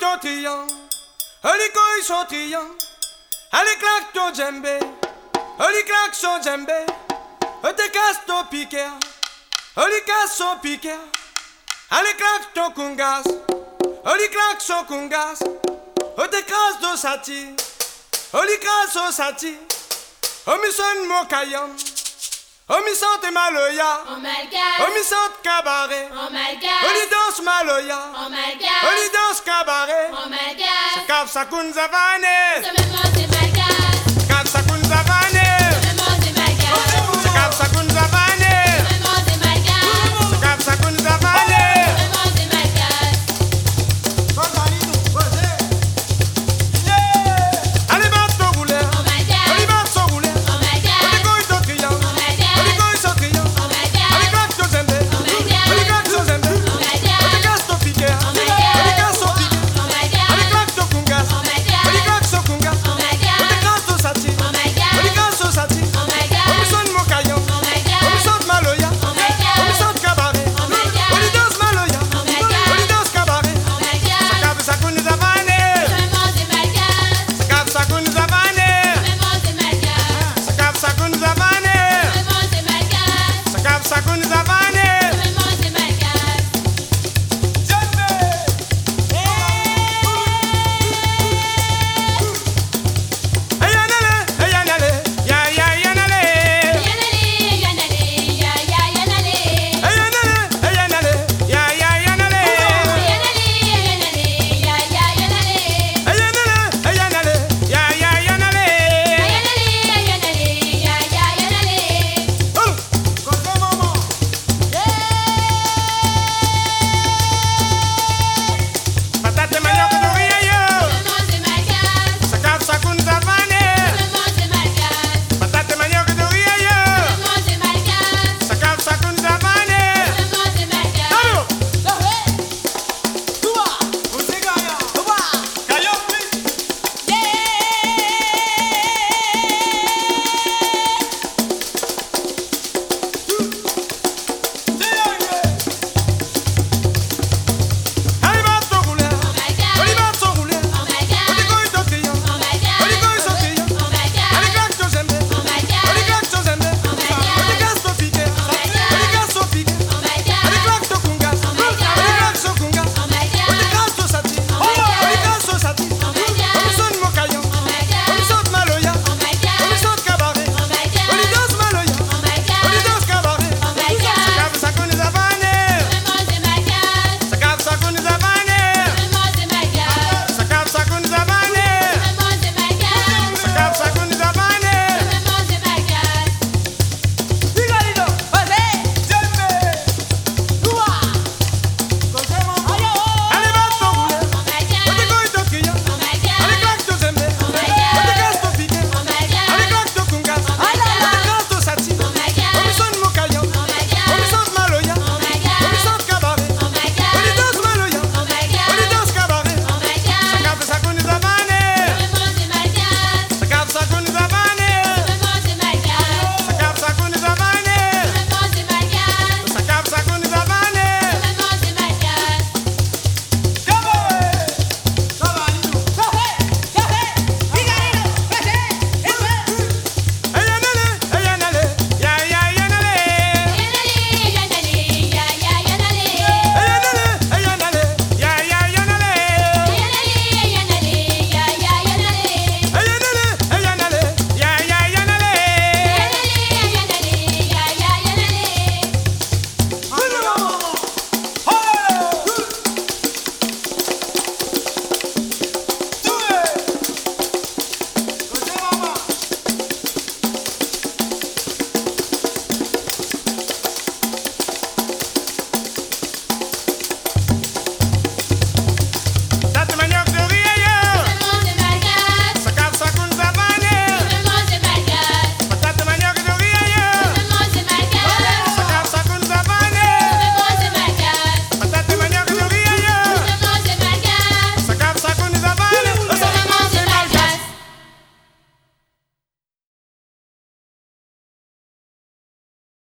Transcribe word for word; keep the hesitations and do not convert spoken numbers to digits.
ton triangle, oli koi son triangle, allez claque ton djembé, oli claque son djembé, te casse ton piquet, oli casse son piquet, allez claque ton kungas, oli claque son kungas, te casse ton sati, oli casse son sati, omi son mon kayam. Omi sante maloya, oh my God, omi sante cabaret, oh my God, oli danse maloya, oh my God, oli danse cabaret, oh my God, Kaf sakunza vane. ça me passe